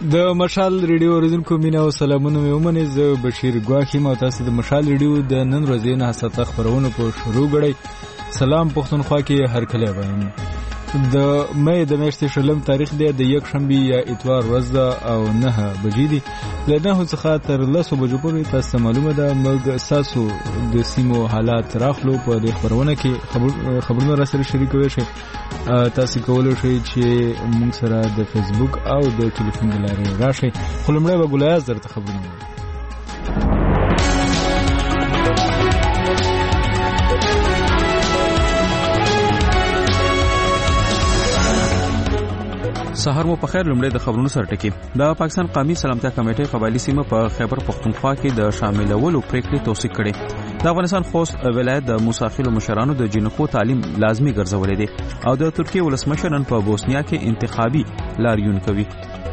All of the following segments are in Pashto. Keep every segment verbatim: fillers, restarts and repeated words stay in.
د مشال ریډیو اوریدونکو مینه او سلامونه مې ومنئ. زه بشیر ګواښ یم او تاسو د مشال ریډیو د نن ورځې نه حساسه خبرونه په شروع کړئ. سلام پښتونخوا کې هر کله وایم. د مې د میاشتې شلم تاریخ دی، د یک شنبه یا اتوار ورځ ده او نه بجې دي. له نهو څخه تر لسو بجو پورې تاسو معلومه ده موږ تاسو د سیمو حالات راخلو په دې خبرونه کې خبر خبرونه را سره شریکوي شي. تاسو کولای شئ چې موږ سره د فیسبوک او د ټلیفون د لارې راشئ. خو لومړی به ګلایاز درته خبرونه سهار مو په خیر. لومړی د خبرونو سره ټکی. د پاکستان قومي سلامتیا کمیټې قبایلی سیمه په خیبر پختونخوا کې د شاملولو پریکړې توثیق کړې. د افغانستان خوست ولایت د موساخیلو مشرانو د جنکو تعلیم لازمی ګرځولې دي او د ترکیه ولسمشر نن په بوسنیا کې انتخابي لاریون کوي.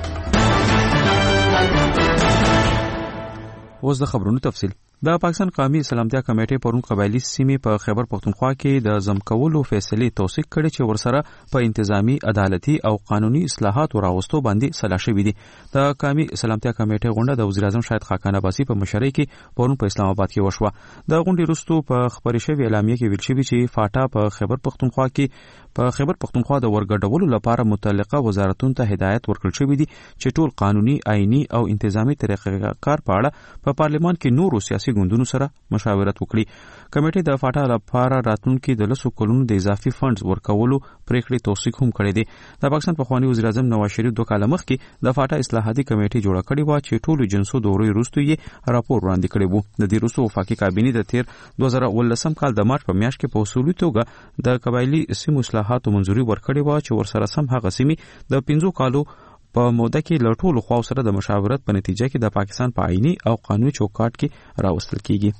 اوس د خبرونو تفصیل. د پاکستان قومي سلامتیا کمیټې پرون قبایلی سیمې په خیبر پختونخوا کې د ضمکولو فیصلې توثیق کړي چې ورسره په انتظامی عدالتي او قانوني اصلاحاتو راوستو باندې سلا شوې دي. د قومي سلامتیا کمیټې غونډه د وزیر اعظم شاهد خاقان عباسي په مشرۍ کې پرون په اسلام آباد کې وشوه. د غونډې وروسته په خبري شوی اعلامیه کې ویل شوی چې فاټا په خیبر پختونخوا کې په خیبر پختونخوا د ورګډولو لپاره متعلقه وزارتونو ته هدایت ورکړل شوی دی چې ټول قانوني، آئینی او انتظامی طریقې کار په اړه په پارلیمان کې نورو سیاسي ګوندونو سره مشاورت وکړي. کمیټې د فاټا لپاره راتلونکي د لسو کلونو د اضافي فنډز ورکولو پریکړې توثیق هم کړې دي. د پاکستان پخوانی وزیر اعظم نواز شریف دوه کاله مخکې د فاټا اصلاحاتي کمیټې جوړه کړې و چې ټولو جنسو دورې وروسته یې راپور وړاندې کړی و. د دې وروسته وفاقي کابینې د تیر دوه زره ولسم کال د مارچ په میاشت کې په اصولي توګه د قبایلی سیمو اصلاحاتو منځوري ورکړې و چې ورسره سم هغه سیمې د پنځو کالو په موده کې له ټولو خواو سره د مشاورت په نتیجه کې د پاکستان په آئینی او قانوني چوکاټ کې راوستل کیږي.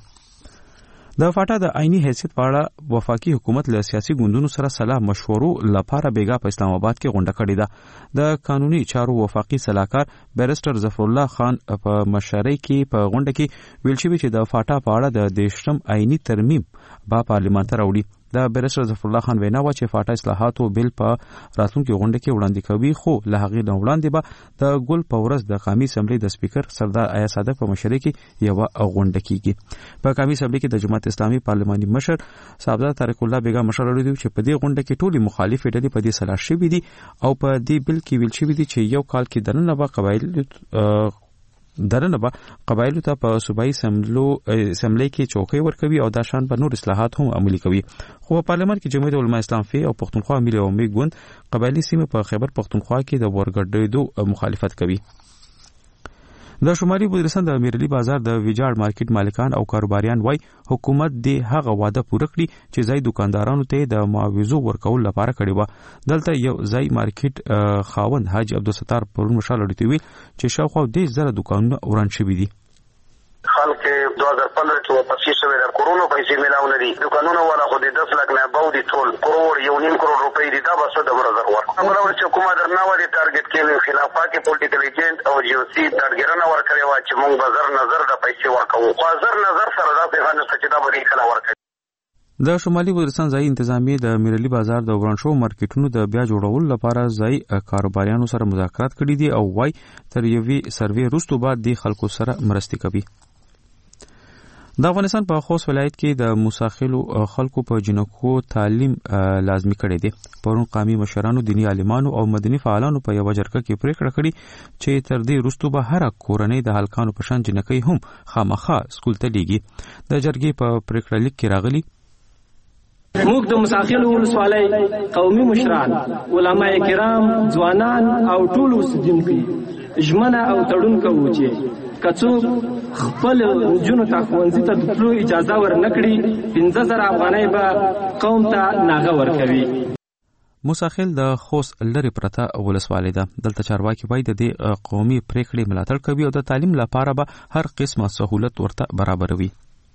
د فاټا د آئینی حیثیت په اړه وفاقي حکومت له سیاسي ګوندونو سره صلاح مشورو لپاره بیګا په اسلام آباد کې غونډه کړې ده. د قانوني چارو وفاقي صلاحکار بیرسټر ظفر الله خان په مشرۍ کې په غونډه کې ویل شوی چې د فاټا په اړه د دیشتم آئینی ترمیم با پارلیمان ته راوړي. د بیرسټر ظفر الله خان وینا و چې فاټا اصلاحاتو بل په راتلونکي غونډه کې وړاندې کوي، خو له هغې نه وړاندې به د ګل په ورځ د قومي اسمبلی د سپیکر سردار آیا صادق په مشرۍ کې یوه غونډه کیږي. په قومي اسمبلی کې د جماعت اسلامي پارلماني مشر صاحبزاده طارق الله بیګا مشر لري چې په دې غونډه کې ټولې مخالفې ډلې په دې سلا شوي دي او په دې بل کې ویل شوي دي چې یو کال کې دننه به قبایل درنه به قبایلو ته په صوبایي اسمبلی کې چوکۍ ورکوي او دا شان به نور اصلاحات هم عملي کوي. خو په پارلمان کې جمعیت علماء اسلام فی او پښتونخوا ملي عوامي ګوند قبایلی سیمې په خیبر پښتونخوا کې د ورګډېدو مخالفت کوي. د شمالي وزیرستان د امیرعلي بازار د ویجاړ مارکیټ مالکان او کاروباریان وای حکومت د هغه واده پوره کړی چې ځای دکاندارانو ته د معاوضو ورکول لپاره کړی و. دلته یو ځای مارکیټ خاوند حاجی عبدالستار پرون مشال لري وی چې شاوخوا د زره دکانونه وران شوي دي. خلک دو هزار پندرہ کې واپس شوی د کورونو پیسې ملاو نه دي. دکانونه ولا خو د دس لک نه باو دي ټول کروڑ یو نیم کروڑ روپۍ دي. دا بس د برابر ورک امر چې حکومت درنه و دي ټارګټ کې خلافه کې پولیټیکل ایجنټ او جیوسی ټارګټونه ورکړي و چې موږ بازار نظر د پیسې ورکوو. بازار نظر سره دا په هغه څه چې دا به کله ورکړي. د شمالي وزیرستان ځای انتظامی د امیرعلي بازار د وران شو مارکیټونو د بیا جوړولو لپاره ځای کاروباریانو سره مذاکرات کړي دي او وای تر یوې سروې وروسته بعد د خلکو سره مرستې کوي. د افغانستان په خوست ولایت کې د موساخیلو خلکو په جنکو تعلیم لازمی کړی دی. پرون قومي مشرانو، دینی عالمانو او مدني فعالانو په یوه جرګه کې پریکړه کړې چې تر دې وروسته به هره کورنۍ د هلکانو په شان جنکۍ هم خامخا سکول ته لیږي. د جرګې په پریکړه لیک کې راغلي موږ د موساخیلو ولسوالۍ قومي مشران، علما کرام، ځوانان او ټول اوسیدونکي ژمنه او تړون کوو چې که څوک خپل نجونو ته ښوونځي ته د تلو اجازه ورنکړي پنځه زره افغانۍ به قوم ته ناغه ورکوي. موساخیل د خوست لرې پرته ولسوالۍ ده. دلته چارواکي وایي د دې قومي پریکړې ملاتړ کوي او د تعلیم لپاره به هر قسمه سهولت ورته برابروي.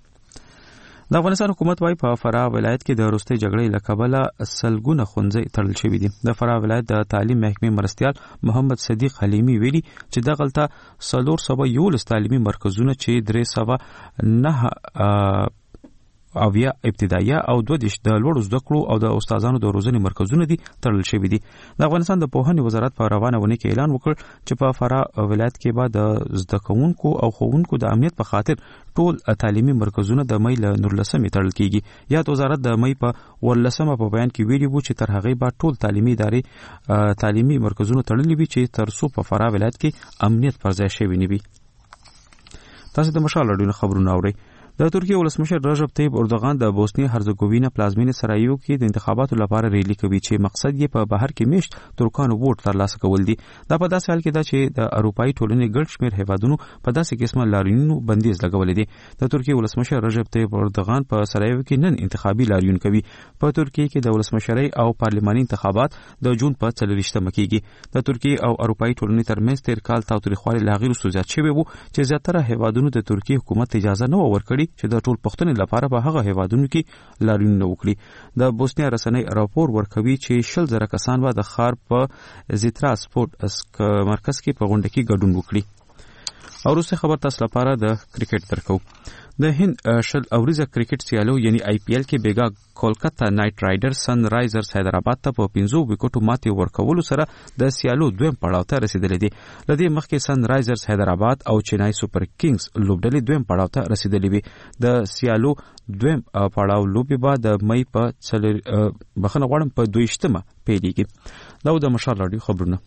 د افغانستان حکومت وايي په فراه ولایت کې د وروستۍ جګړې له کبله سلګونه ښوونځي تړل شوي دي. د فراه ولایت د تعلیم محکمې مرستیال محمد صدیق حلیمي ویلي چې دغلته څلور سوه یولس تعلیمي مرکزونه چې درې سوه نه اویا ابتدایي او دوه دیش د لوړو زده کړو او د استادانو د روزنې مرکزونه دي تړل شوي دي. د افغانستان د پوهنې وزارت په روانه ونه کې اعلان وکړ چې په فراه ولایت کې به د زده کوونکو او ښوونکو د امنیت په خاطر ټول تعلیمي مرکزونه د مې له نورلسمې تړل کیږي. یا وزارت د مې په ورلسمه په بیان کې ویلي وو چې تر هغه به ټول تعلیمي ادارې تعلیمي مرکزونه تړلي وي چې تر څو په فراه ولایت کې امنیت پر ځای شوی نه وي. تاسو د مشال راډیو خبرونه اورئ. د ترکیه ولسمشر رجب طیب اردوغان د بوسنی هرزګووینا پلازمینه سرایو کې د انتخاباتو لپاره ریلی کوي چې مقصد یې په بهر کې میشت ترکانو ووټ ترلاسه کول دي. دا په داسې حال کې ده چې د اروپאי ټولنې ګڼ شمېر هیوادونو په داسې قسمه لاریونونو بندیز لګولې دي. د ترکیه ولسمشر رجب طیب اردوغان په سرایو کې نن انتخابي لاریون کوي. په ترکیه کې د ولسمشرۍ او پارلماني انتخابات د جون په څلوېښتمه کېږي. د ترکیه او اروپאי ټولنې ترمنځ تیر کال تاوتریخوالي لا غیر زیات شوی وو چې زیاتره هیوادونو د ترکیه حکومت اجازه نه ورکړي چې د ټول پښتون لپاره په هغه هیوادونو کې لاریونونه وکړي. د بوسنیا رسنۍ راپور ورکوي چې شل زره کسان به د ښار په زیترا سپورت مرکز کې په غونډه کې ګډون وکړي. او وروسته خبر تاسو لپاره د کرکټ درکو. د هند شل اوریزه کرکټ سیالو یعنی آی پی ایل کې بیګا کولکتا نایټ رایډر سن رایزرز حیدرآباد ته په پنځو وکټو ماتې ورکولو سره د سیالو دویم پړاو ته رسیدلې دي. لدې مخکې سن رایزرز حیدرآباد او چنای سوپر کینګز لوبډلې دویم پړاو ته رسیدلې وي. د سیالو دویم پړاو لوبي به د مې په څلور بخنه غواړم په دویشتمه پیلېږي. دا د مشال راډیو خبرونه.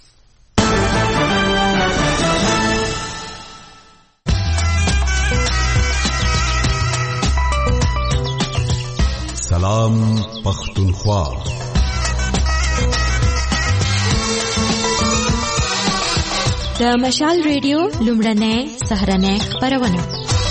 سلام پختونخوا. د مشال ریډیو لومړنۍ سهرنۍ خبرونه.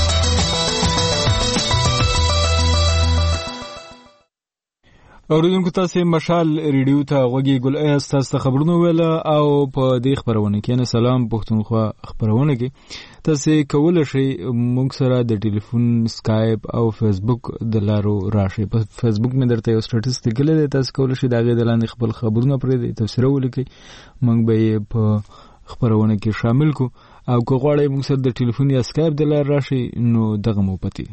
اوریدونکو تاسو مشال ریډیو ته غوږی ګل ایس تاسو خبرونه ویل او په دې خبرونه کې نه سلام پختونخوا خبرونه کې تاسو کولای شئ موږ سره د ټلیفون سکایپ او فیسبوک د لارو راشي. په فیسبوک مې درته یو سټاتستیک لري تاسو کولای شئ دا غي د لاندې خپل خبرونه پرې تفسیر ولیکئ موږ به په خبرونه کې شامل کو او که غواړئ موږ سره د ټلیفون یا سکایپ د لارو راشي نو دغه مو پتی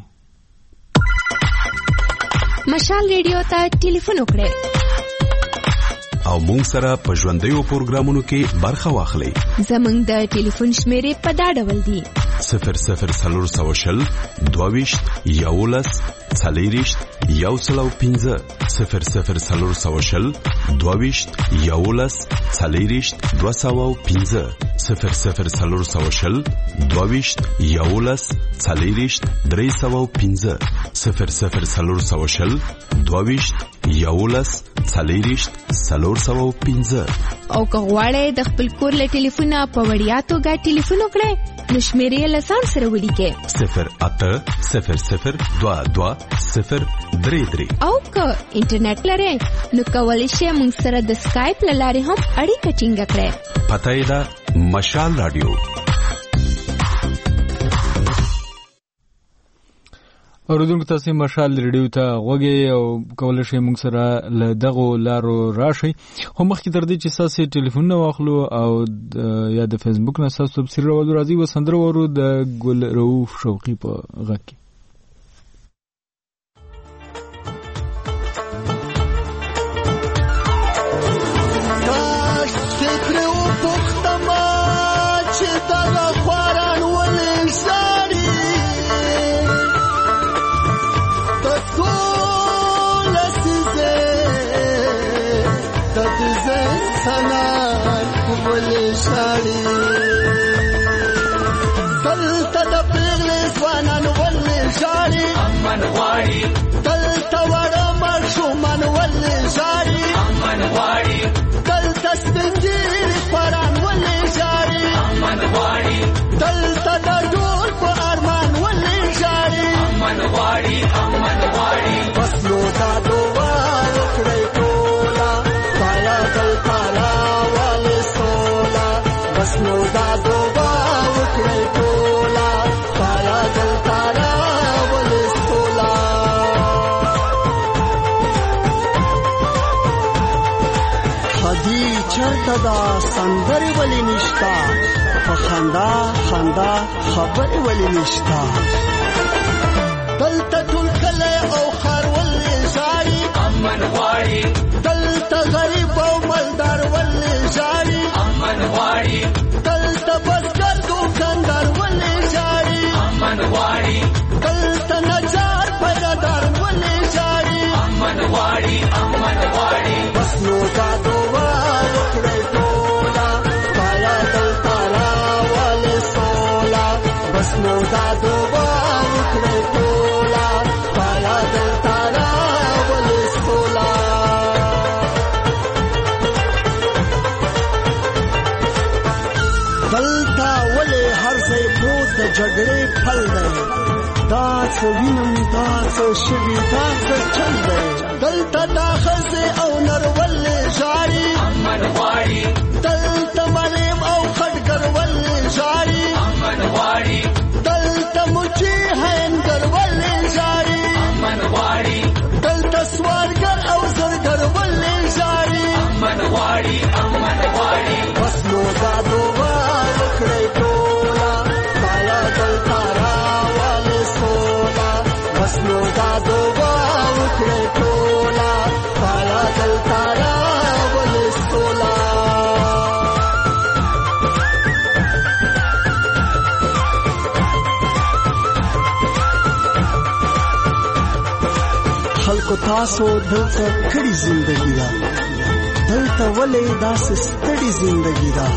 مشال ریډیو ته ټلیفون وکړئ او مونږ سره په ژوندیو پروګرامونو کې برخه واخلئ. زمونږ د ټلیفون شمیرې په دا ډول دي: صفر صفر څلور سوه شل دوهویشت یولس څلېرویشت یو سل او پنځه صفر صفر څلور سوه شل دوهویشت یولس څلېرویشت دوه سوه او پنځه صفر صفر څلور سوه شل دوهویشت یولس څلېرویشت درې سوه او پنځه صفر صفر څلور سوه شل دوهویشت یولس څلېرویشت څلور سوه او پنځه. او که غواړئ د خپل کور له ټلیفونه په وړیا توګه ټلیفون وکړئ نو شمیرې له ځان سره ولیکئ: صفر اته صفر صفر دوه دوه صفر درې درې. او که انټرنیټ لرئ نو کولی شئ موږ سره د سکایپ له لارې هم اړیکه ټینګه کړئ. پته یې ده مشال راډیو. اوریدونکو تاسو مشال ریډیو ته غوږی او کولای شئ موږ سره له دغه لارو راشي. خو مخکې تر دې چې تاسو ټلیفون واخلو او یا د فیسبوک نه تاسو تفسیر راوړو راځي وسندره ورو د ګل رؤوف شوقي په غږ کې. امن غواړي دلته وړه ماشومان ولې ژاړي امن غواړي دلته سپین ږیري خواران ولې ژاړي امن غواړي دلته د ډول په ارمان ولې ژاړي امن غواړي امن غواړي بس نو دا دعا وکړئ ټوله پایا دلته راولې سوله بس نو دا دعا وکړئ ټوله پایا دلته چرته دا سندرې ولې نشتا په خندا خندا خبرې ولې نشتا دلته ټول سړی او خر ولې ژاړي امن غواړي دلته غریب او مالدار ولې ژاړي امن غواړي دلته بزګر دوکاندار ولې ژاړي امن غواړي دلته نجار پیدادار ولې ژاړي امن غواړي امن غواړي بس نو دا دعا وکړئ ټوله پایا دلته راولې سوله بس نو دا دعا وکړئ ټوله پایا دلته راولې سوله دلته ولې هر ځای پروت د جګړې پل دی دا څه وینم دا څه شوي دا څه چل دی دلته دا ښځې او نر ولې ژاړي امن غواړي دلته مریم او خټګر ولې ژاړي امن غواړي دلته مچي هینګر ولې ژاړي امن غواړي دلته سوارګر او زرګر ولې ژاړي امن غواړي امن غواړي بس نو دا دعا وکړئ ټوله پایا دلته راولې سوله بس نو دا دعا وکړئ ټوله پایا دلته راولې سوله خلکو تاسو دلته کړي زندگی دا دلته ولې داسې ستړي زندگی دا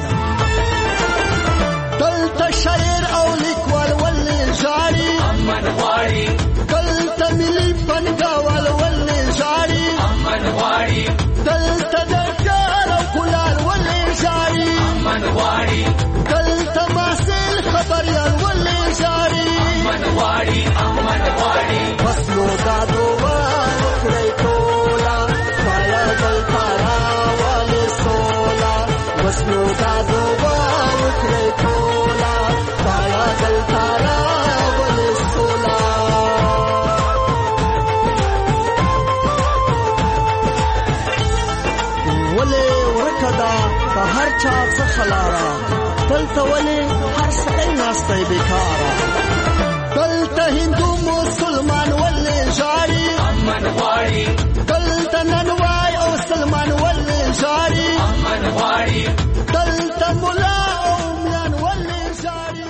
دلته شاعر او لیکوال ولې ژاړي امن غواړي دلته ملي فنکوال ولې ژاړي امن غواړي دلته ډاکټر او کولار ولې ژاړي امن غواړي دلته محصل خبریال ولې ژاړي امن غواړي امن غواړي بس نو دا دعا وکړئ ټوله پایا دلته راولې سوله بس نو دا دعا وکړئ ټوله پایا دلته راولې سوله ولې ورکه ده په هر چا څخه لاره دلته ولې هر سړی ناستی بېکاره دلته هندو مسلمان ولې ژاړي امن غواړي دلته ننوای او سلمان ولې ژاړي امن غواړي دلته ملا او میان ولې ژاړي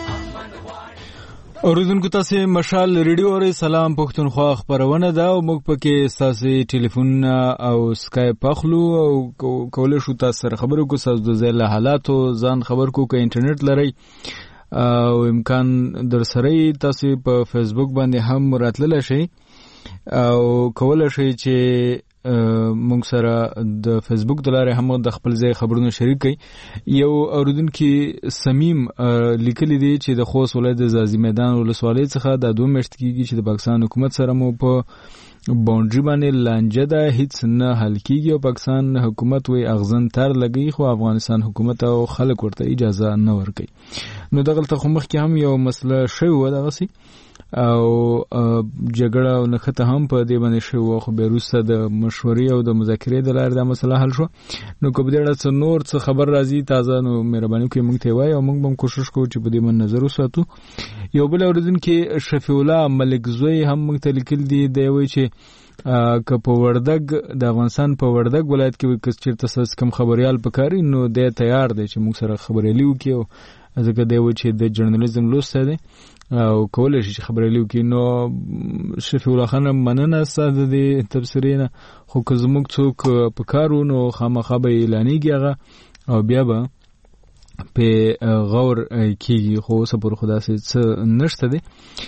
اوریدونکو تاسو مشال ریډیو اورئ سلام پښتونخوا خبرونه ده او موږ پکې تاسو ټلیفون او سکایپ اخلو او کولای شو تاسو سره خبرو کو تاسو د ځای له حالاتو ځان خبر کو که انټرنیټ لرئ او امکان در سره تاسو په فیسبوک باندې هم راتلل شئ او کولای شئ چې موږ سره د فیسبوک د لارې هم د خپل ځای خبرونه شریک کړئ یو اوریدونکو سمیم لیکلی دی چې د خوست ولایت د زازی میدان ولسوالۍ څخه د دوه میاشتې کېږي چې د پاکستان حکومت سره مو په باونډري باندې لانجه ده هیڅ نه حل کیږي او پاکستان حکومت وی اغزن تر لګي خو افغانستان حکومت او خلک ورته اجازه نه ورکوي نو دغه تخمخ کې هم یو مسله شوی و دغه سي او جګړه او نخته هم په دې باندې شو خو به روسه د مشورې او د مذاکرې د لارې د مسله حل شو نو کوم دې څه نور څه خبر راځي تازه نو مهرباني کوئ موږ ته وایي او موږ هم کوشش کوو چې په دې باندې نظر وساتو یو بل اوریدونکو شفیع الله ملک زوی هم موږ ته لیکل دي دی وایي چې که په وردګ د افغانستان په وردګ ولایت کې کس چیرته ساس کم خبريال پکاري نو د تیار دی چې موږ سره خبرې لیکو ځکه دی و چې د جرنالیزم لوسته دی او کولای شي خبرې لیکي نو شفیع الله خان مننه ساده دي تفسیرینه خو که زموږ څوک په کارو نو خامخا به اعلانېږي هغه او بیا به په غور کېږي خو اوسه پر خدا سي څه نشته دي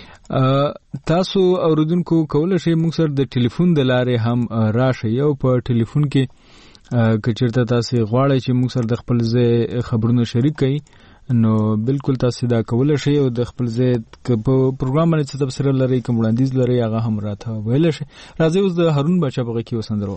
تاسو اوریدونکو کولای شئ موږ سره د ټلیفون د لارې هم راشئ یو په ټلیفون کې کچرته تاسو غواړئ چې موږ سره د خپل ځای خبرونه شریک کړئ نو بالکل تاسو دا کولای شئ او د خپل ځای په پروګرام باندې څه تفسیر لري کوم وړاندیز لري هغه هم راته ویل شي راځي اوس د هارون بچا په کې وسندرو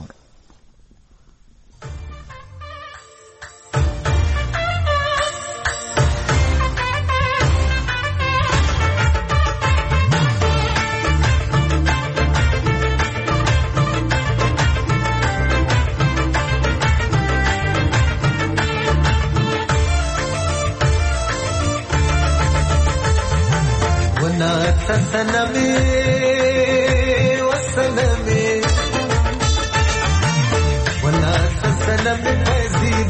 सनमी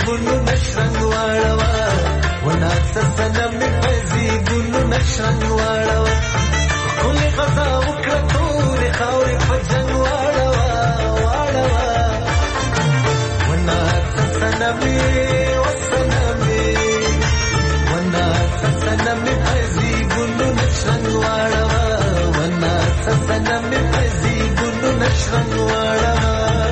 ګلو نشرنګ واړوا وناڅ سنم پزي ګلو نشرنګ واړوا کله غزا وکړه تور خاورې په جنگ واړوا واړوا وناڅ سنم وسنم وناڅ سنم پزي ګلو نشرنګ واړوا وناڅ سنم پزي ګلو نشرنګ واړوا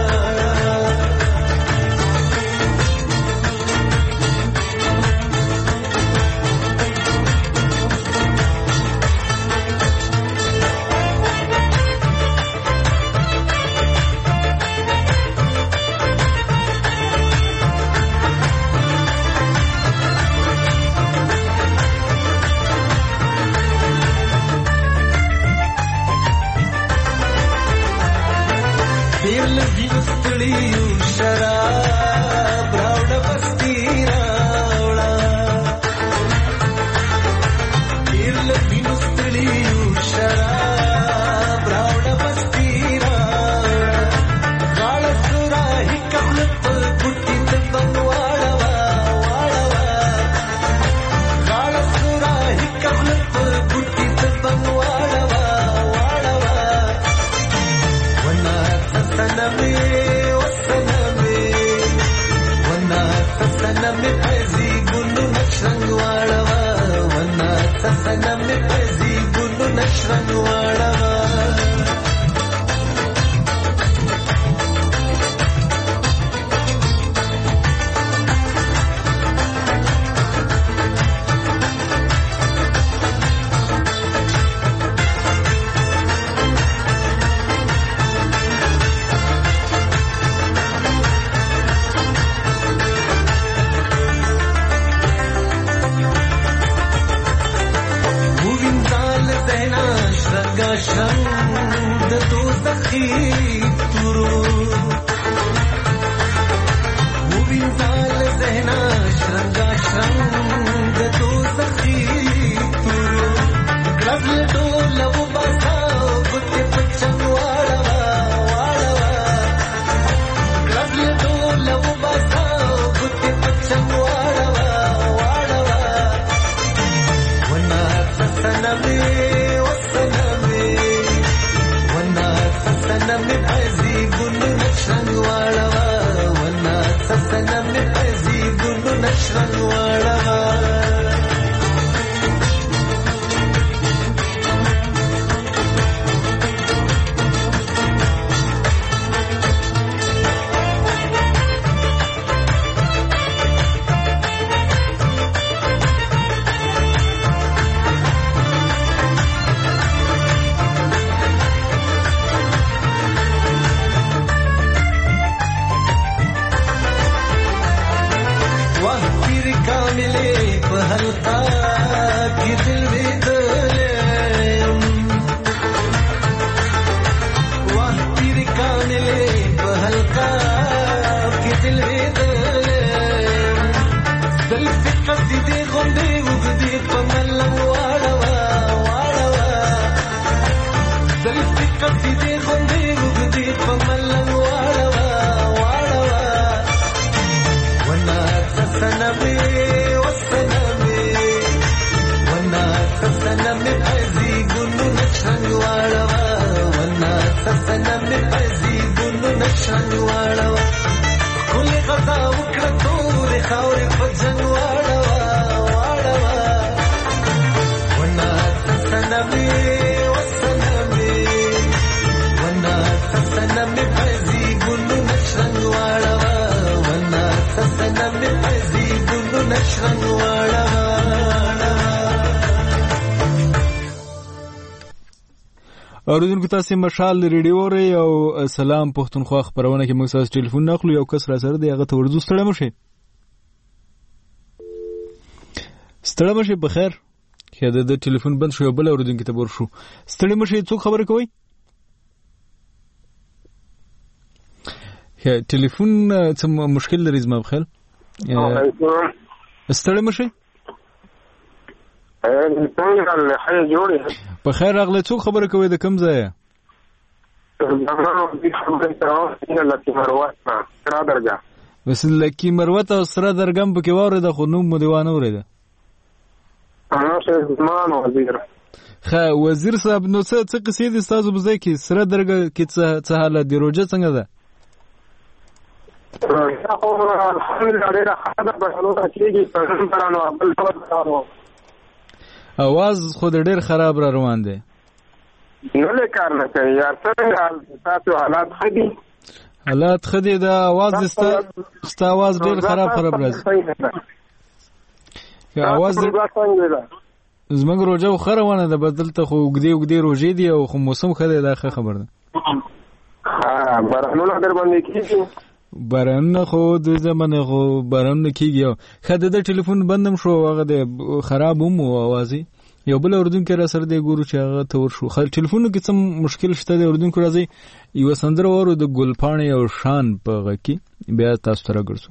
اوریدونکو تاسو مشال ریډیو ری او سلام پښتونخوا خبرونه کې موږ تاسو ټلیفون نخلو یو کس را سره دی هغه ته ورځو ستړی مشه ستړی مشه په خیر کله د ټلیفون بند شو بل اوریدونکو ته ورشو ستړی مشه څوک خبره کوي یا ټلیفون څه مشکل لري زما بخیر ستړی مشه څنګه حل جوړه په خیر راغله څوک خبره کوي د کم ځای دا نو د خبرې تراو څنګه لته مروه را درګه بس لکه مروت او سره درګم په کې واورېده خو نوم مو دیوانه اورېده. انا شه زمان وزیر خا وزیر صاحب نو څه څه قصې دي تاسو په ځای کې سره درګه کې څه څه حالت دی روزه څنګه ده؟ الحمدلله ډېره ښه ده بهلوله کېږي پیغمبرانو بل ډول اواز خو د ډېر خراب را روان دی. نه له کار نه کوي یار څنګه تاسو حالات ښه دي؟ حالات ښه دي. دا اواز ستا ستا اواز ډېر خراب خراب راځي. اواز زموږ روژه خو روانه ده، بس دلته خو اوږدې اوږدې روژې دي او خو موسم ښه دی، دا ښه خبر ده. بارانونه در باندې کېږي؟ بارانونه خو د زمانه خو بارانونه کېږي. ښه د ده ټلیفون بند هم شو، هغه د خراب هم و اوازې. یو بل اردونکي را سره دی ګورو چې هغه ته ورشو. ټلیفونو کې څه مشکل شته دی اردونکو؟ راځئ یوه سندره واورو د ګلپاڼې او شان په غږ کې، بیا تاسو ته راګرځو.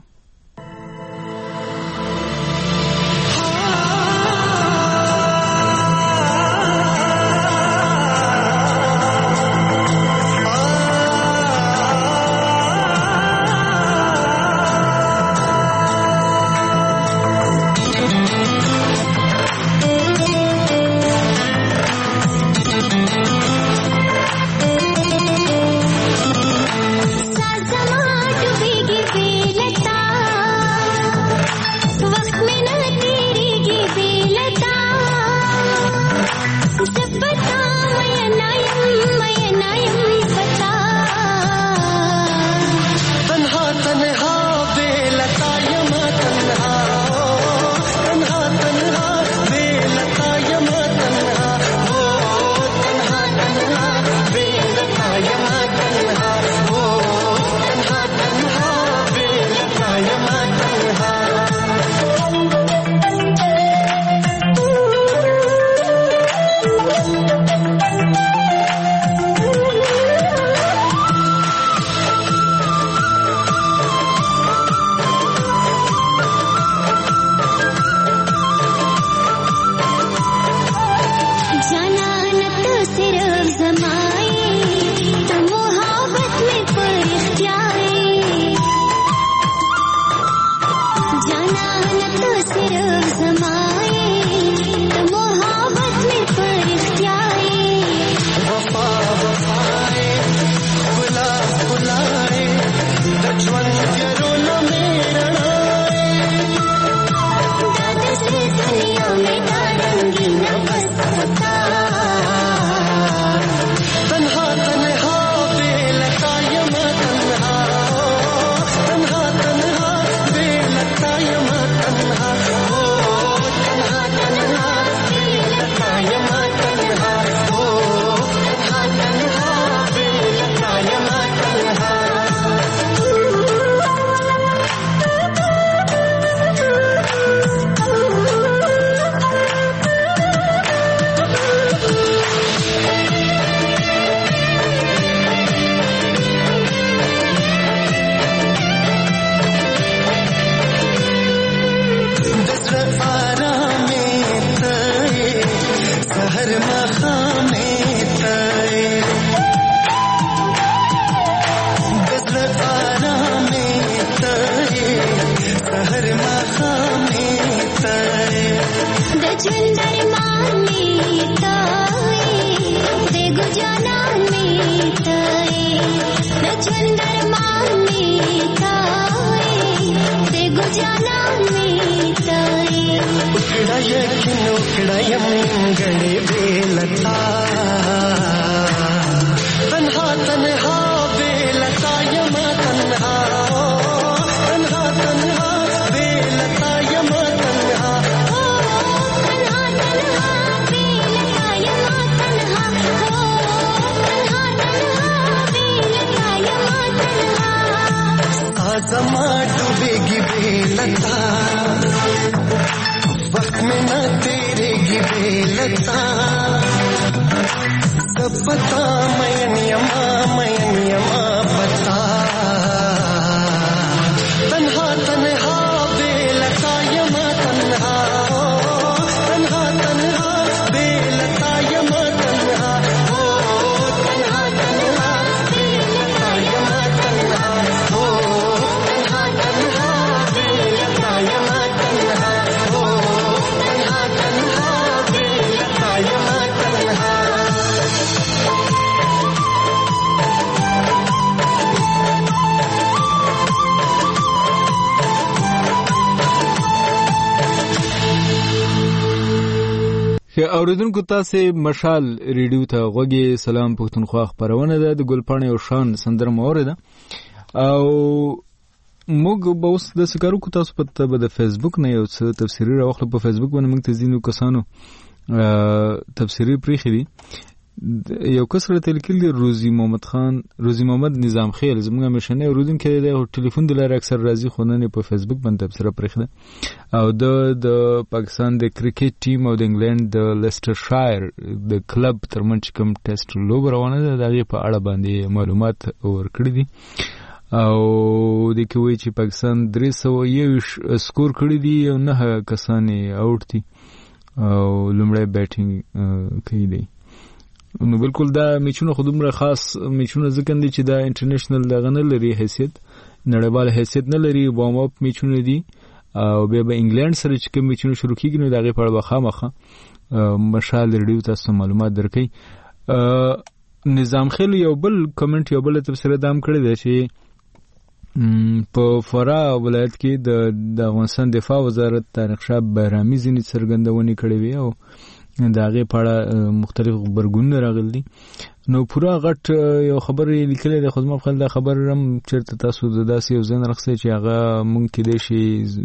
که اوریدونکو تاسو مشال ریډیو ته غوږی سلام پښتونخوا خبرونه ده د ګلپاڼې او شان سندره موریده او موږ به اوس د سکارو کو تاسو په د فیسبوک نه یو څه تفسیری راوخله په فیسبوک باندې موږ ته ځینو کسانو تفسیری پریخي دي یو کس راته لیکل دی روزي محمد خان روزي محمد نظام خیل زموږ مشنه ورودن کې د ټلیفون د لار اکثر راځي خو نه په فیسبوک باندې تفسیر پرخله او د د پاکستان د کرکټ ټیم او د انګلند د لیسټر شایر د کلب ترمنځ کوم ټیسټ لوب روانه ده دغه په اړه باندې معلومات ورکړي دي او د کوي چې پاکستان درې سوه یو سکور کړی دی او نه کسان اوټ دي او لومړی بیټینګ کوي دی نو بالکل دا میچونه خودمره خاص میچونه ځکه دي چې دا انټرنیشنل دغه نه لري حیثیت نړیوال حیثیت نه لري وارم اپ میچونه دي او بیا به انګلند سره چې کوم میچونه شروع کیږي نو دغه په اړه خامخه مشال ریډیو تاسو معلومات درکې نظام خیل یو بل کمنټ یو بل تفسیر دام کړی دی چې په فرا ولایت کې د د افغانستان دفاع وزارت طارق شاه بهرامي ځینې څرګندونې کړې وي او دا هغه په اړه مختلف خبرګونونه راغلي نو پورا غټ یو خبر لیکل د خدمت خپل د خبر هم چیرته تاسو د داسې یو ځن رخصه چې هغه مونږ کې د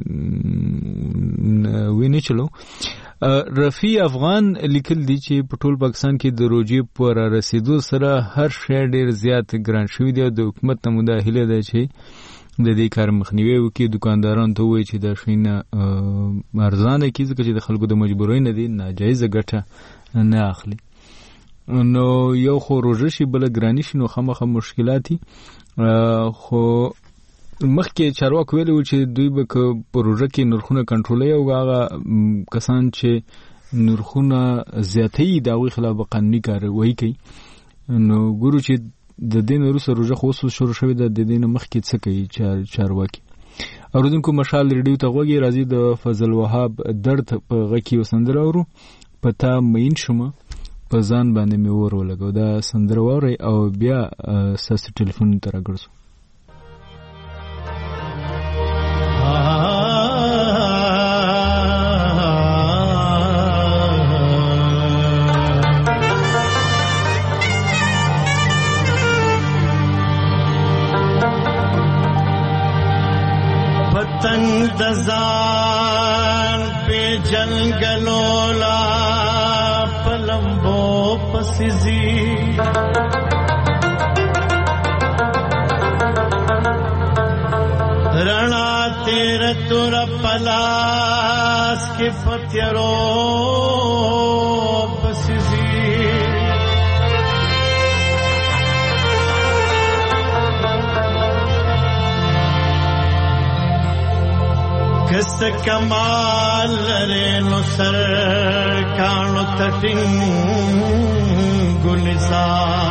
شي ویني چلو رفیع افغان لیکل دي چې په ټول پاکستان کې د روجي پر رسیدو سره هر شی ډیر زیات ګران شوی دی د حکومت ته مداخله ده چې د دې کار مخنیوي وکړي دکانداران ته وایي چې دا شینه ارزانه کیږي چې د خلکو د مجبورۍ نه دي ناجایز ګټه نه اخلي نو یو خو روزه شي بل ګرانی شي نو خامخا مشکلاتي خو مخکې چارواکو ویلي و چې دوی به په روزه کې نرخونه کنټرولوي او هغه کسان چې نرخونه زیاتوي د هغوی خلاف به قانوني کاروایي کوي نو ګورو چې د دین وروسته روزه خو اوس شروع شوې ده د دین مخکې څه کوي چار چارواکي اوریدونکو مشال ریډیو ته غوږی راځي د فضل وهاب درد په غکی وسندره ورو پتا مین شوم په ځان باندې مې ور ولګو دا سندره ووري او بیا ساس ټلیفون ته راګرځو پتنگ دزان پہ جنگلولا پلمبو پسیزی رنا تیر تور پلاس کے فتیرو پسیزی کس کمال رینو سر کانو تٹنگ گلسا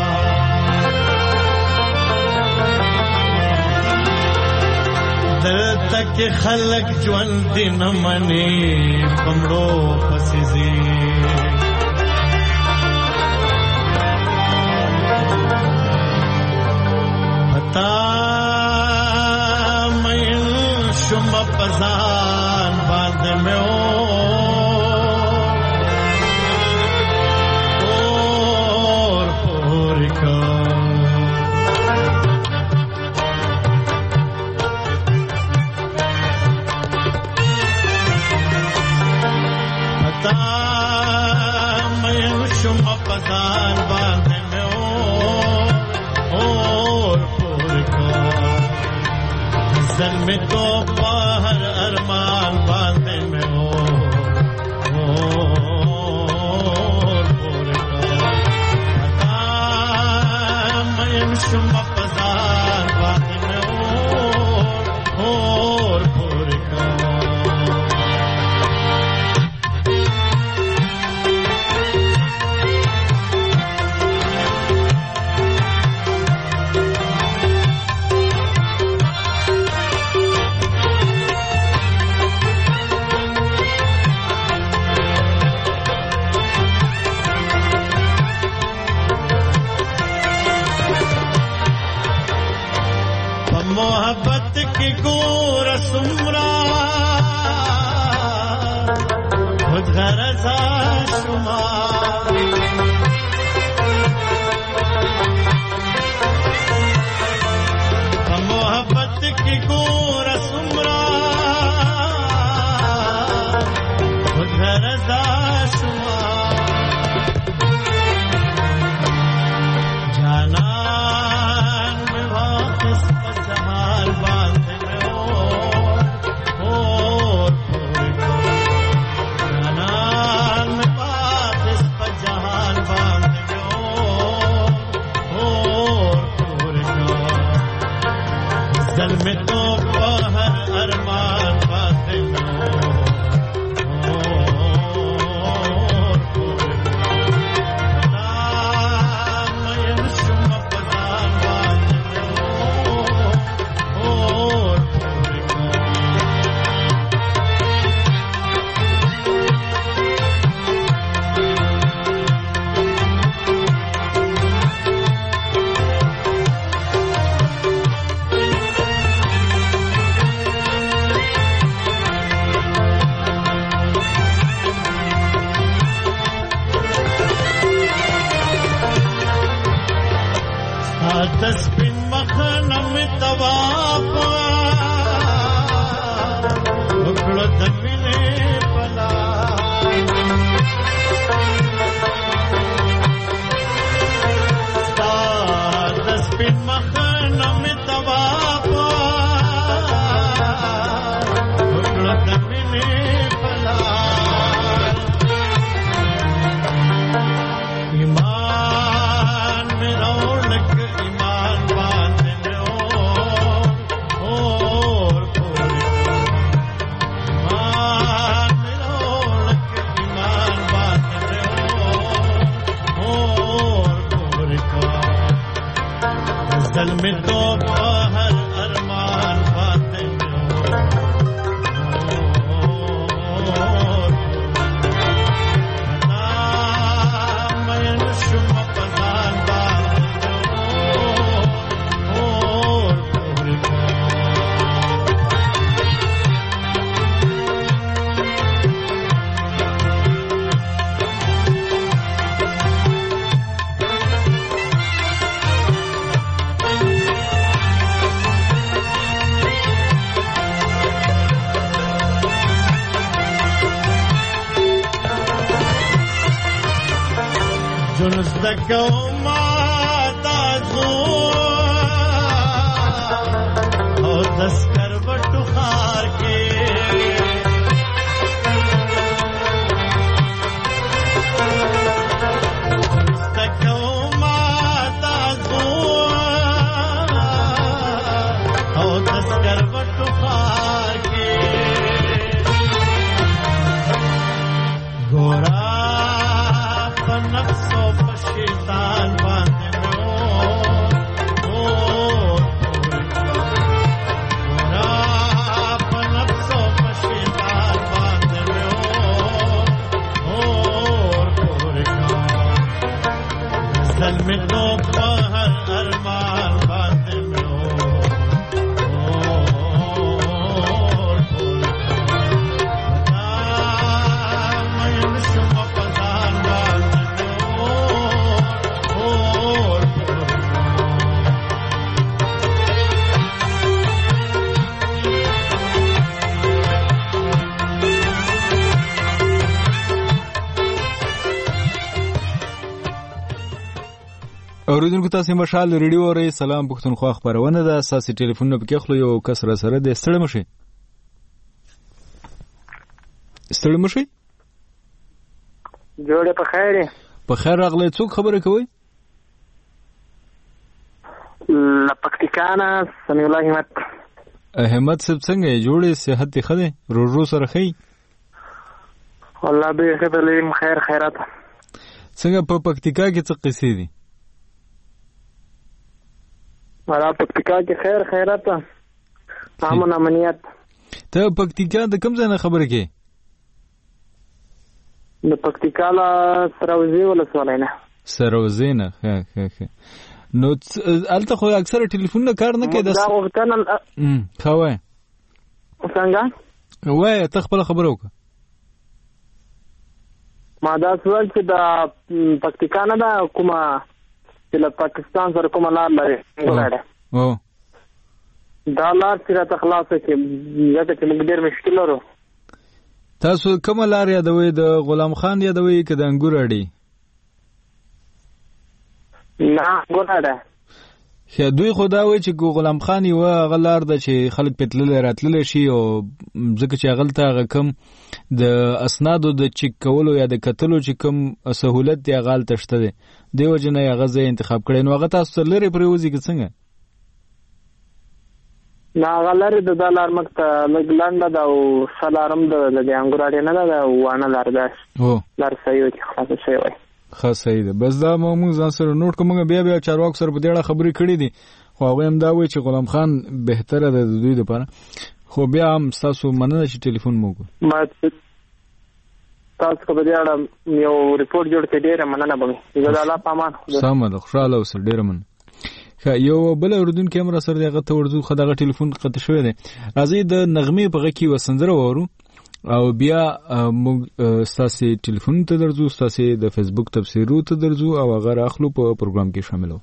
در تک خلق جوان دن منی پمڑو پسیزی پتا مین شم پزان باند میں اور پور کا پتا میں شم پزان باند میں اور پور کا زن میں تو باہر ارمان باندھے میں ہو میں شم پزار باندھے میں ہو اور پور کا خود غرض شما محبت کی گور سمرا خود غرض شما جانان میں واپس جہال باندھ لو اور جانان میں واپس جہال باندھ لو اور دل میں تو ہر ارمان باندھ لو تسبین مخنم توافا وکړه د مینې پلا تسبین مخنم توافا وکړه د مینې پلا ایمان مې راوړک دل میں تو ہر ارمان باندھ لو میں شم پذان باندھ لو جنس دکو ماتا زور اور دسکر بٹو خار کے جنس دکو ماتا زور اور دسکر بٹو خار کے گورا نفس و شیطان باندھ لو راپ نفس و شیطان باندھ لو دل میں تو ہر ارمان باندھ لو اوریدونکو تاسو مشال ریډیو اورئ. سلام پښتونخوا خبرونه ده. اساسي ټلیفون په کې خلو یو کس را سره د ستړي مشي ستړي مشي جوړه په خیر په خیر راغلی. څوک خبره کوي؟ لا پکتیکانا سمیع الله احمد. احمد صاحب څنګه جوړې صحت دی خده روزو سره خی؟ والله به خدای خیر خیرات. څنګه په پکتیکا کې څه قصې دي؟ ولا پکتیکا کې خیر خیرات امن امنیت. ته پکتیکا د کوم ځای نه خبره کې؟ د پکتیکا لا سروزي ولسوالۍ نه. سروزي نه. ها ها ها. نو الته خو اکثر ټلیفون نه کار نه کوي. دا وختن ام خوای څنګه وای ته خپل خبرو وکړه. ما دا سوال چې د پکتیکا نه ده کومه چې له پاکستان سره کومه لار لري او دا لار چې راته خلاصه کې ځکه چې موږ ډېر مشکل لرو. تاسو کومه لار یادوئ؟ د غلام خان یادوئ که د انګور اډې؟ نه انګور اډه. ښه دوی خو دا وایي چې غلام خان یوه هغه لار ده چې خلک پرې تللی راتللی شي او ځکه چې هغلته هغه کم د اسنادو د چک کولو یا د کتلو چې کم سهولت دی هغه هلته شته دی، دې وجې نه یې هغه ځای انتخاب کړی. نو هغه تاسو ته لرې پرېوځي که څنګه؟ نه هغه لرې ده، دا لار موږ ته لږ لنډه ده او ښه لار هم ده، د دې انګور اډې نه ده، د وانه لار ده. هو لار صحیح وي چې خلاصه شوې وای. ښه صحیح ده. بس دا موږ ځان سره نوټ کړو. موږ بیا بیا چارواکو سره په دې اړه خبرې کړې دي، خو هغوی هم دا وایي چې غلام خان بهتره ده د دوی دپاره. خو بیا هم ستاسو مننه چې ټلیفون مو وکړو. ما تاسو که په دې اړه یو ریپورټ جوړ کړئ ډېره مننه به مې. زه د الله په امان. سمه ده، خوشحاله اوسه، ډېره مننه. ښه یو بل اورېدونکی هم را سره دی، هغه ته ورځو. ښه دغه ټلیفون قطع شوی دی. راځئ د نغمې په غږ کې یوه سندره واورو او بیا موږ ستاسې ټلیفون ته درځو، ستاسې د فیسبوک تبصرو ته درځو او هغه راخلو، په پروګرام کې شاملو.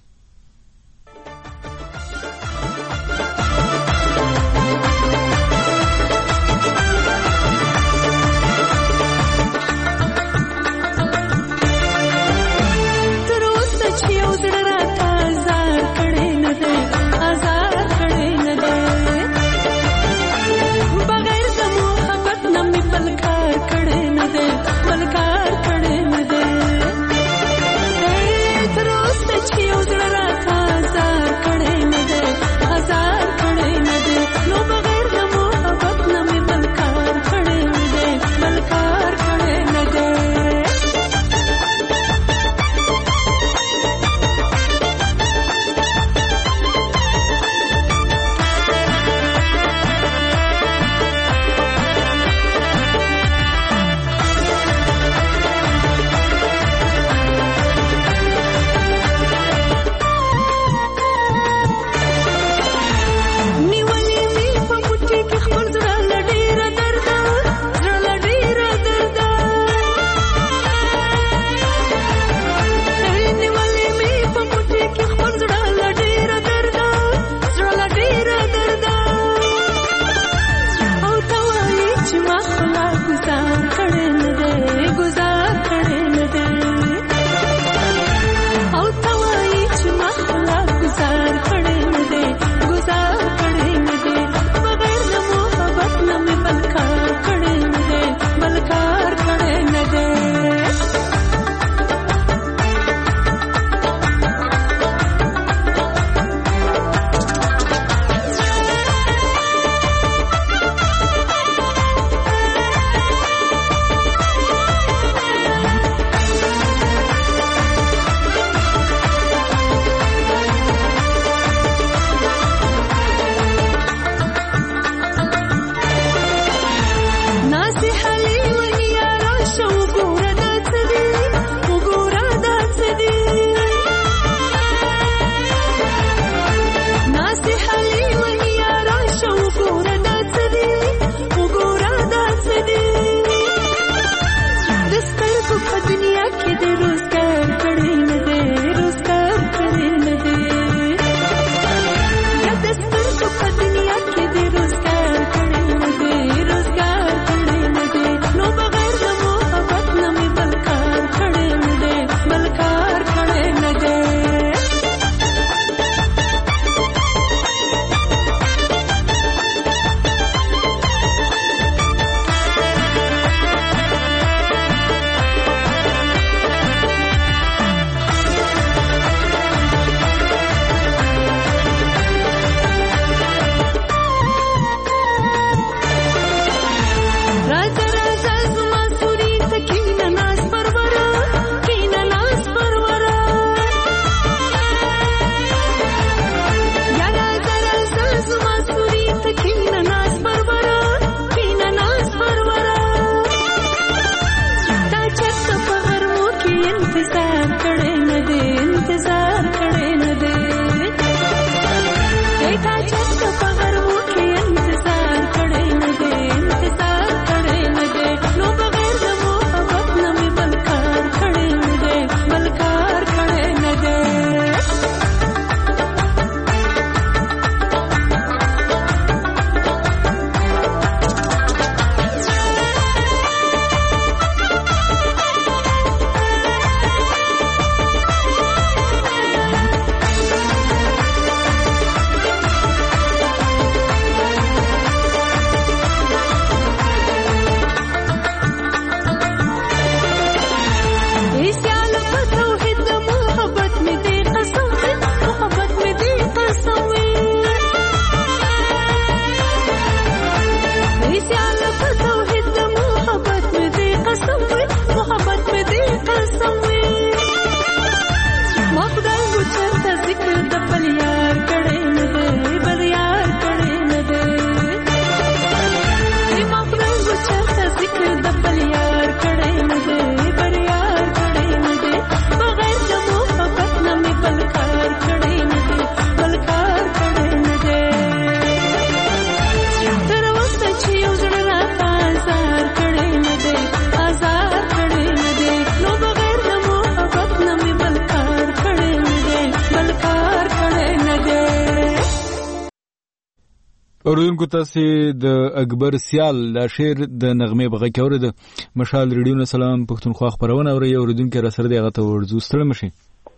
اوریدونکو تاسو د اکبر سیال د شعر د نغمه بغه کې اورید مشال ریډیو نه سلام پښتونخوا خبرونه اوري اوریدونکو را سره دغه ته ورزو ستړي مشي.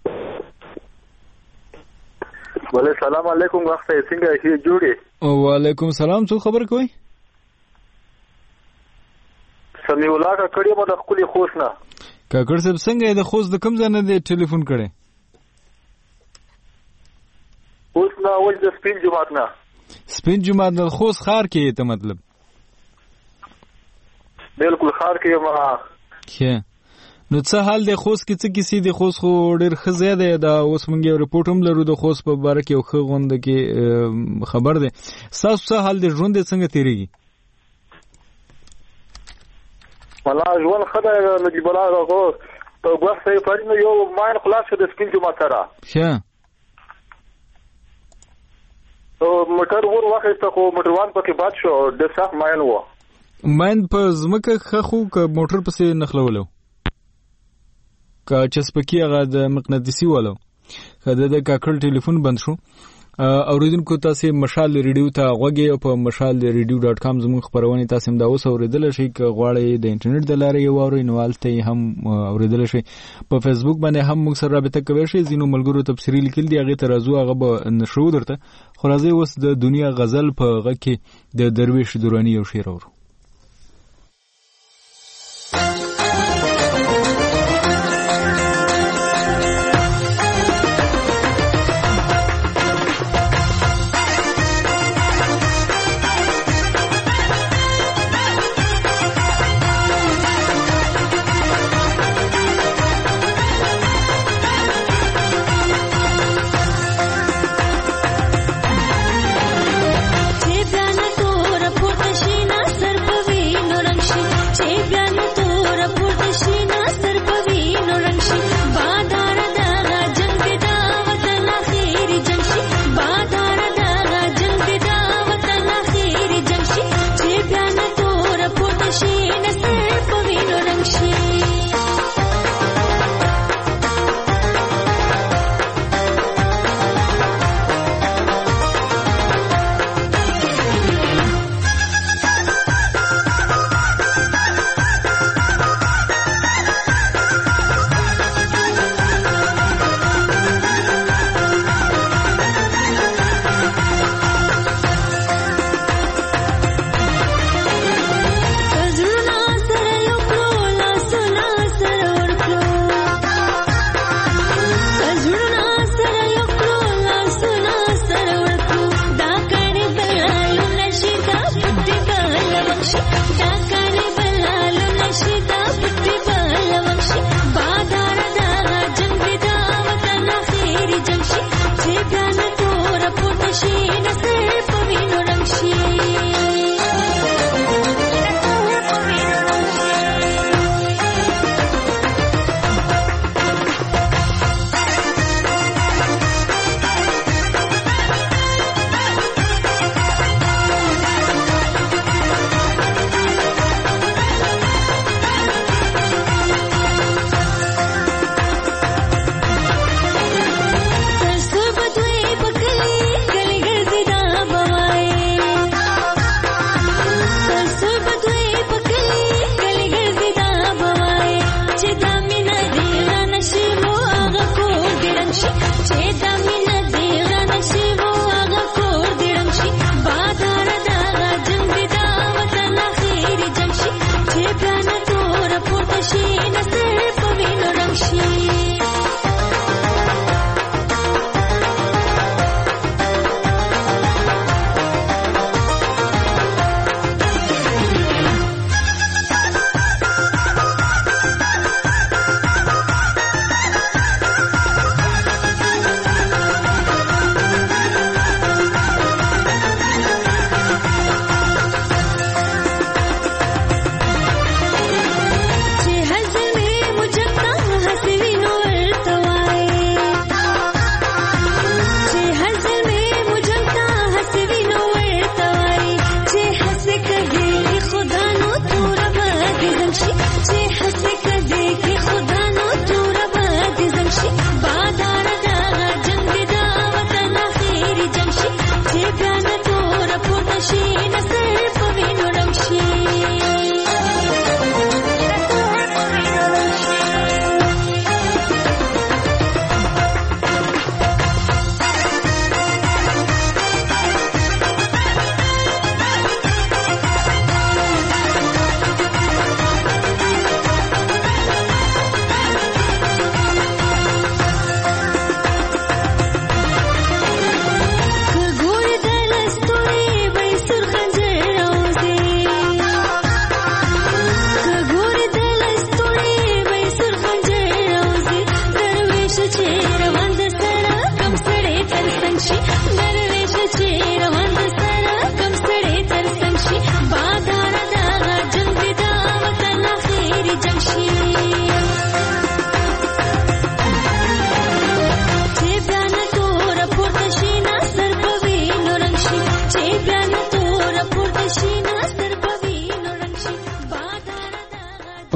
وعلیکم السلام علیکم وخت څنګه یې جوړي؟ وعلیکم السلام څو خبر کوي؟ سمي الله کا کړي په د خپل خوښ نه کاکړ صاحب څنګه د خوست د کوم ځای نه دی ټلیفون کړي؟ خوست نه ول د سپین جماعت نه. سپین جماعت د خوست خار کې ته مطلب؟ بالکل خار کې ما. ښه نو څه حال دی خوست کې څه کیسې دی؟ خوست خو ډېر ښه ځای دی دا اوس موږ یو رپورټ هم لرو د خوست په باره کې یو ښه غونډه کې خبر دی. ستاسو څه حال دی؟ ژوند یې څنګه تېرېږي؟ والله ژوند ښه دی نجیب الله راغو په ګوښ صحیح پرې نو یو ماین خلاص شو د سپین جماعت سره. ښه موټر ور واخیسته خو موټروان پکې باد شو د صاف ماین و. ماین په ځمکه خخو که موټر پسې نخلولو که چسپکی هغه د مقناطیسي والو که د کاکړ ټلیفون بند شو. اوریدونکو تاسو مشال ریډیو ته غوږی او په مشال ریډیو ډاټ کام زموږ خبرونه تاسو هم دا اوس اوریدل شي که غواړئ د انټرنیټ د لارې یو اورئ نو هلته هم اوریدل شي. په فیسبوک باندې هم موږ سره رابطه کوئ شئ. ځینو ملګرو تبصرې لیکل دي هغې ته راځو هغه به نشرو درته. خو راځئ اوس د دنیا غزل په غږ کې د درویش دراني یو شعر اورو. چې ځان تور پورته شي نصر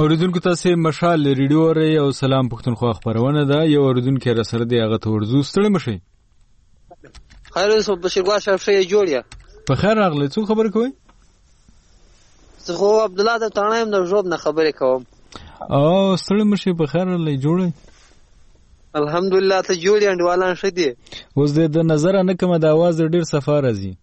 اوریدونکو تاسو مشال ریډیو ری او سلام پښتونخوا خبرونه ده. یو اوریدونکو را سره دی هغه ته ورزو ستړي مشي. خیر اوسه بشیر ګوا شرفي جوړیا. په خیر راغلی. څو خبر کوي؟ زه خو عبد الله د تانایم د جوب نه خبرې کوم. او ستړي مشي په خیر لې جوړي. الحمدلله ته جوړی انډوالان شدي. اوس د نظر نه کوم د आवाज ډیر صفه راځي.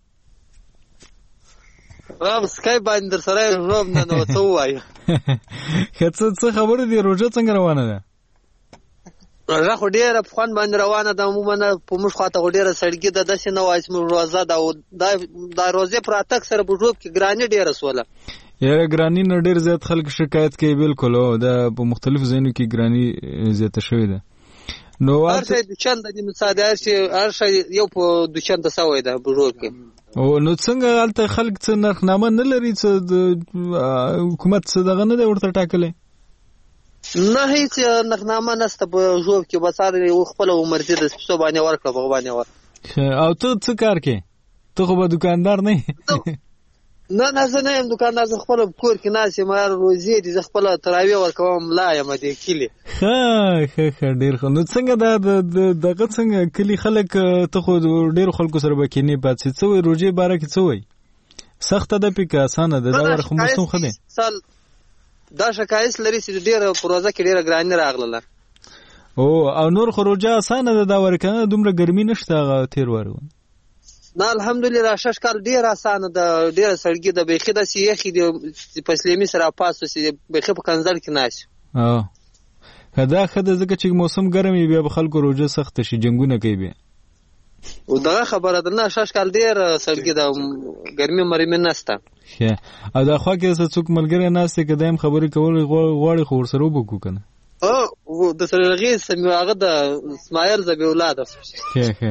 راب سکای باندې در سره روب نه نو څه وایي. هڅه څه خبره دی روزه څنګه روانه ده؟ روزه خو ډیره په خوان باندې روانه ده. عموما په موږ خواته ډیره سړګي ده داسې نه وایي چې روزه ده او دا روزه پر اتک سره په جوب کې ګرانی ډیره سواله. یاره ګرانی نه ډیر زیات خلک شکایت کوي. بالکل او دا په مختلفو ځایونو کې ګرانی زیاته شوې ده. نو هر شي د چند د مصادر شي هر شي یو په د چند سوې ده په جوب کې. او نو څنګه الته خلک څه نرخنامه نه لري څه د حکومت څه دغه نه دی ورته ټاکلې؟ نه هیڅ نرخنامه نشته په جوب کې. بس هر خپل مرزي د سپسو باندې ورکړه په باندې ور. او ته څه کار کې؟ ته خو به دکاندار نه نه نه زه نه یم دکاندار. زه خپل کور کې ناس یم. هر روزي دي زه خپل تراوی ورکوم. لا یم دې کلی. ها ښه ډیر خو. نو څنګه دا دغه څنګه کلی خلک ته خو ډیر خلکو سره بکینی پاتې څه وي روزي باره کې څه وي؟ سخته ده پې که اسانه ده؟ دا ور خو موسم ښه دی. دا شکایت لري چې ډیره په روزه کې ډیره ګراني راغله. او او نور خو روزه اسانه ده دا ور کنه دومره ګرمي نشته هغه تیر ور. نه الحمدلله شش کال ډیر اسانه ده. ډیره سړګي ده بيخي د سیخي د پسلیمی سره پاسو سي بيخي په کنزل کې ناش. او کدا خدای زکه چې موسم ګرمي بیا به خلکو روزه سخت شي جنگونه کوي بیا. او دا خبره ده. نه شش کال ډیر سړګي ده ګرمي مرمه نشته. ښه او دا خو کې څه څوک ملګری ناشته کدایم خبرې کول غواړي خو ورسره وبکو کنه. او د سره رغي سمي هغه د اسماعیل زبی اولاد. ښه ښه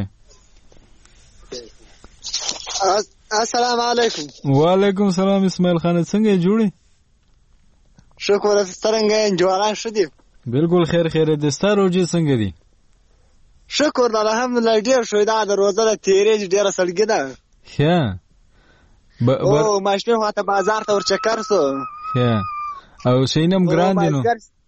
السلام علیکم. وعلیکم سلام اسماعیل خان. څنګه جوړی؟ شکر سترنګ جوړان شدی. بالکل خیر خیر دې ستاره وجه څنګه دي؟ شکر الحمدلله ډیر شوی. دا د روزه تیرې ډیره سړګي ده. ښه او ماشینه هاته بازار ته ور چکر سو. ښه او شینم ګران دي نو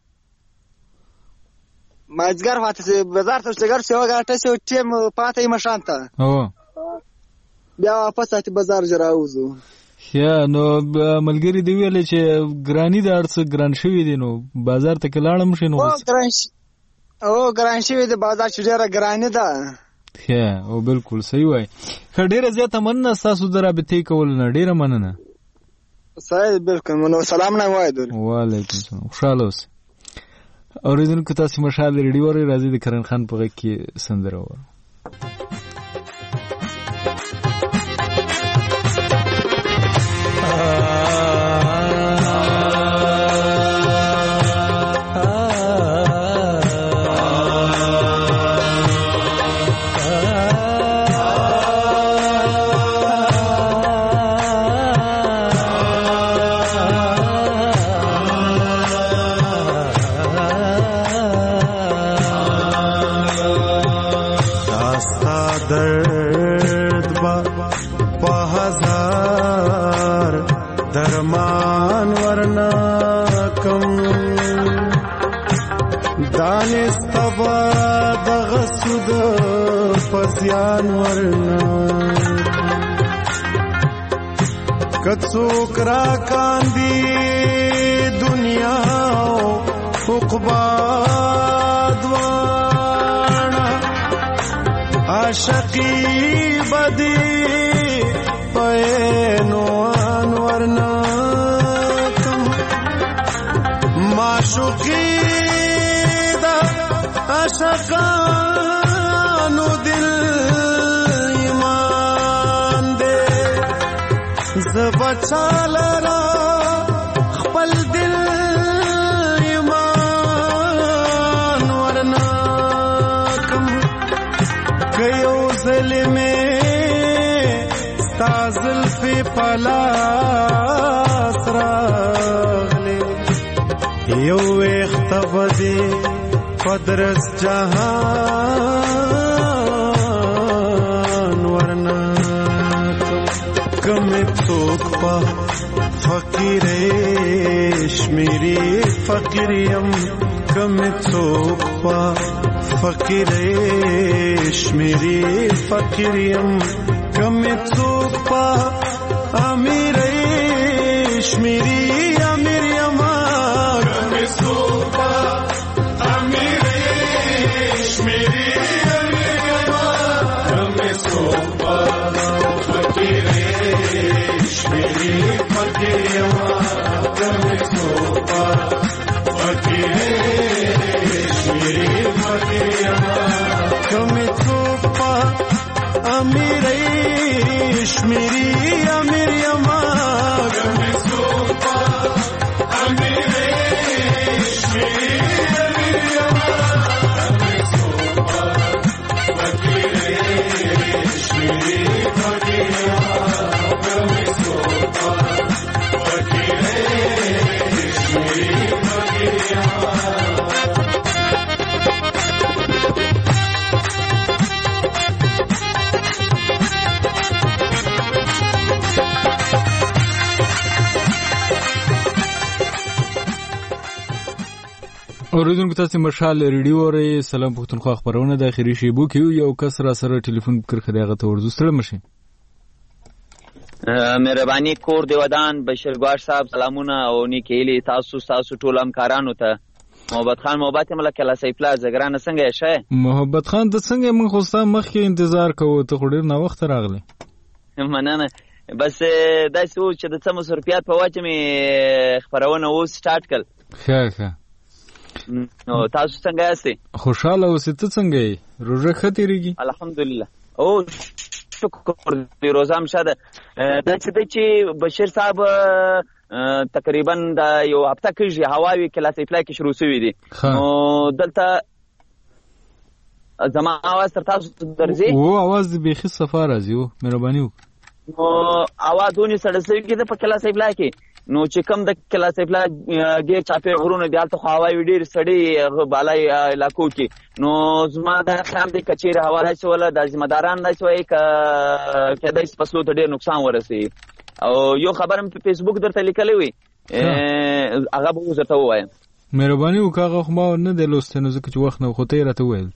مازګر هاته بازار ته چکر سو غاټه سو ټیم پاتې مشانته. او بیا واپس ته بازار جراوزو. ښه نو ملګری دی ویل چې ګرانی د ارڅ ګران شوی دی نو بازار ته کلاړم شنو. او ګران او ګران شوی دی بازار چې ډیره ګرانی ده. ښه او بالکل صحیح وای. ډیره زیاته مننه تاسو درابطې کول نه ډیره مننه. صحیح بالکل منو. سلام نه وای دل. وعلیکم السلام. خوشاله اوسئ. اوریدونکو تاسو مشال ریډیو ری راځي د کرن خان په غږ کې سندره و. پسیان ورنا کڅوک را کاندی دنیا عقبا دوانا عاشقی بدی پینوان ورنا کم معشوقی دا عاشقان بچالرا خپل دل ایمان ورنا کم کيو ظلمه ستازل په پلاس راغله یو اختبدي قدرت جهان ورنا کم څوک په فقیرش میری فقیریم کم څوک پا فقیرش میری فقیریم کم څوک پا امیرش میری امیریم کم څوک پا امیرش میری امیریم کم څوک پا فقیرش میری فقیریم کم څوک پا فقیرش میری فقیریم کم څوک پا امیرش میری امیریم کم څوک پا امیرش میری امیریم کم څوک پا فقیرش میری فقیریم کم څوک پا فقیرش میری فقیریم. اوریدونکو تاسو مشال ریډیو اورئ. سلام پښتونخوا خبرونه د اخیری شیبو کې یو کس را سره ټلیفون پر خدای غته ورزو سره مشه. مهرباني کور دی ودان بشیر ګواړ صاحب سلامونه او نیکیلی تاسو تاسو ټول همکارانو ته. محبت خان محبت ملک الله سیفلا زګران څنګه شه؟ محبت خان د څنګه من خو ستا مخ کې انتظار کوو ته خو ډیر نه وخت راغلی. مننه بس داسې و چې د څه مصرفیات په وجه مې خبرونه اوس سټارټ کړل. ښه ښه نو تاسو څنګه یاستئ؟ خوشاله اوسئ. ته څنګه یې؟ روژه ښه تېرېږي؟ الحمدلله. او شکر دی روزه هم ښه ده. دا چې دی چې بشیر صاحب تقریبا د یو هفته کېږي هواوي کلاس اپلای کې شروع شوي دي. نو دلته زما اواز تر تاسو درځي؟ او اواز دې بیخي صفا راځي. او مهرباني وکړه. نو اواز ونې سړه شوي کېده په کلاس اپلای کې. نو چې کوم د کلاس اپلای ګیر چاپې غرونه دي هلته خو هواوي ډېرې سړې بالای علاقو کې. نو زما دا خیال دی که چېرې هوا داسې وله دا ذمهداران داسې وایي که کیدای شي فصلو ته ډېر نقصان ورسوي. او یو خبره مې په فیسبوک درته لیکلی وي هغه به اوس درته ووایم. مهرباني وکړه. هغه خو ما نه دی لوستی نو ځکه چې وخت نه و خو ته یې راته وویل.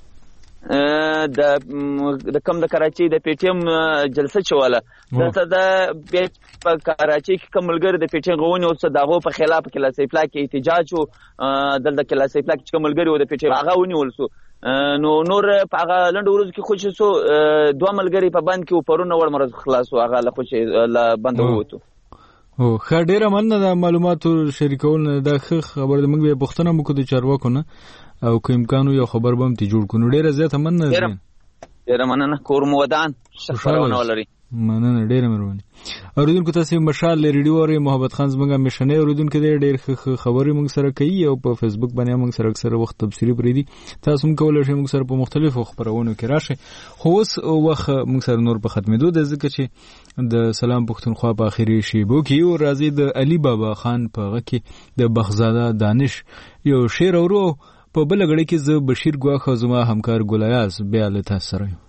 د د کوم د کراچۍ د پی ټي ایم جلسه چې وله دلته د په کراچۍ کې کوم ملګري د پی ټي ایم غونې اوس د هغو په خلاف کلاس اپلای کې احتجاج و. دلته کلاس اپلای کې چې کوم ملګري و د پی ټي ایم هغه ونیول سو. نو نور په هغه لنډو ورځو کې خوشې سو دوه ملګري په بند کې و. پرونه وړ مرض خلاص و هغه له خوشې له بنده ووتو. او ښه ډېره مننه د معلوماتو شریکول نه. دا ښه خبر ده. موږ به پوښتنه وکړو د چارواکو نه او که امکان یو خبر به هم تی جوړ کړو. نو ډېره زیاته مننه. ډېره مننه. کور مو ودان ښه خبرونه ولري. مننه ډېره مهرباني. اورېدونکو تاسې مشال ریډیو اورئ. محبت خان زموږ همیشنی اورېدونکی دی. ډېر ښه ښه خبرې موږ سره کوي او په فیسبوک باندې موږ سره اکثره وخت تبصرې پرېږدي. تاسو هم کولی شئ موږ سره په مختلفو خپرونو کې راشئ. خو اوس وخت موږ سره نور په ختمېدو دی ځکه چې د سلام پښتونخوا په اخري شیبو کې یو راځي د علي بابا خان په هغه کې د بخزاده دانش یو شعر اورو. په بله غړۍ کې زه بشیر ګواښ او زما همکار ګلایاز بیا له تاسو سره یم.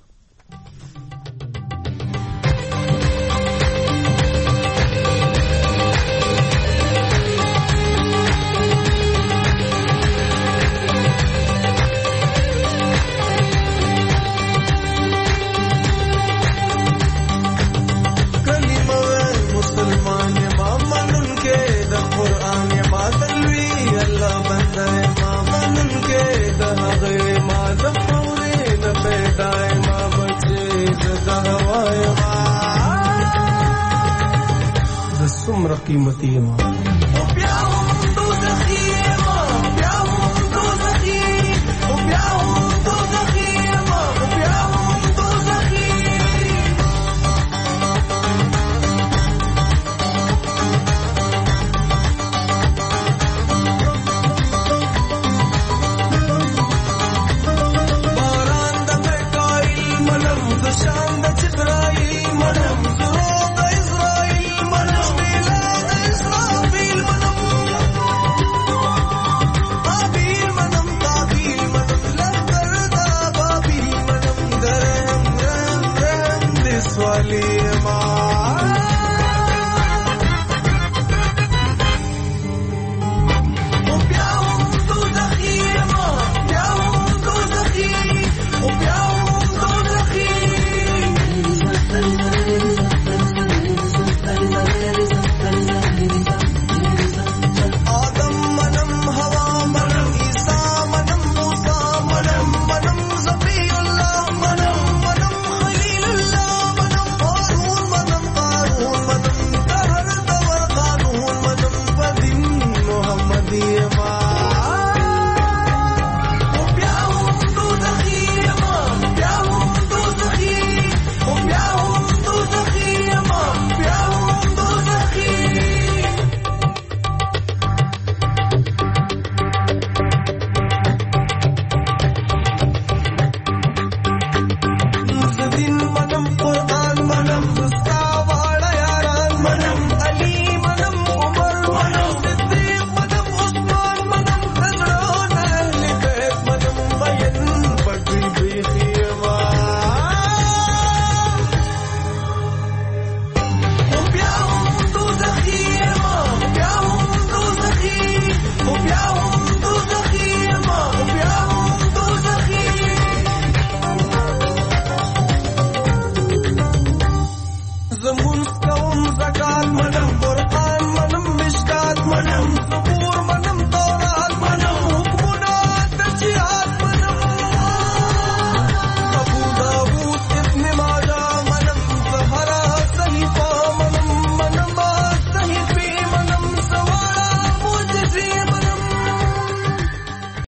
څومره قیمتي ما